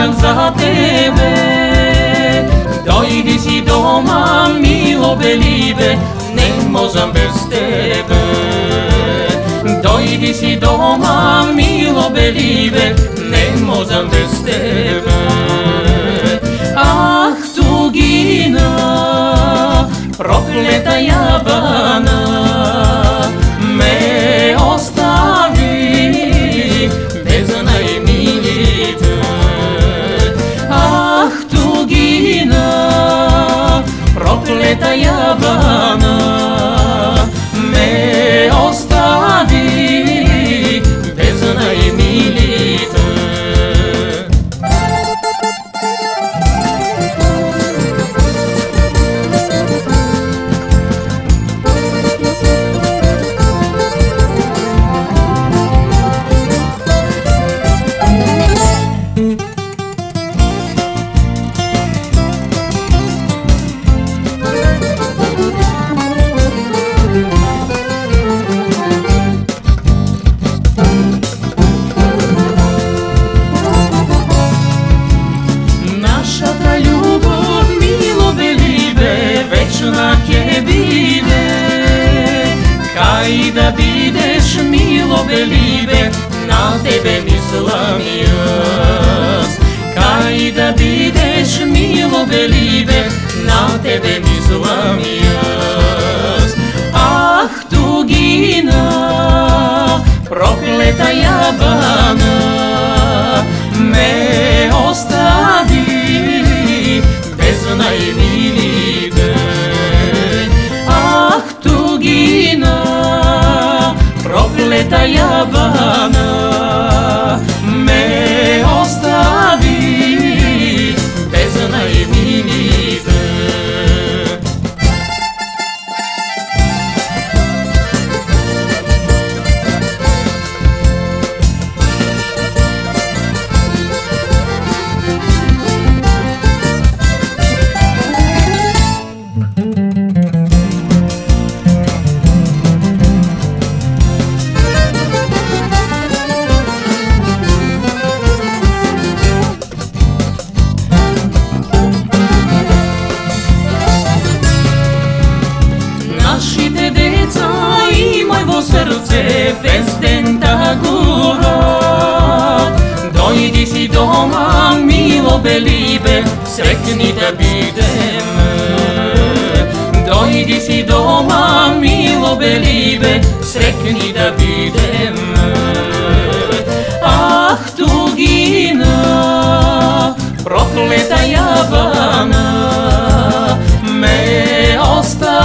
navijam za tebe. Dojdi si doma, milo belibe, ne možem bez tebe. Dojdi si doma, milo belibe, ne možem bez tebe. Ah, tugina, prokleta jabana, me ostavi bez najmiljite. Ah, tugina, prokleta jabana, me ostavi bez najmiljite. Našata ljubov, milo belibe, večna ke bide. Kaj da bideš, milo belibe, na tebe mislim jas. Kaj da bideš, milo belibe, na tebe mislim jas. Ah, tugina, prokleta jabana, me ostavi bez najmiljite. Ah, tugina, prokleta jabana, me ostavi bez najmiljite. Našite deca i moje srce festen tagurat. Dojdi si doma, milo belibe, sretni da bidem. Dojdi si doma, milo belibe, sretni da bidem. Ah, tugina, prokleta jabana, me ostavi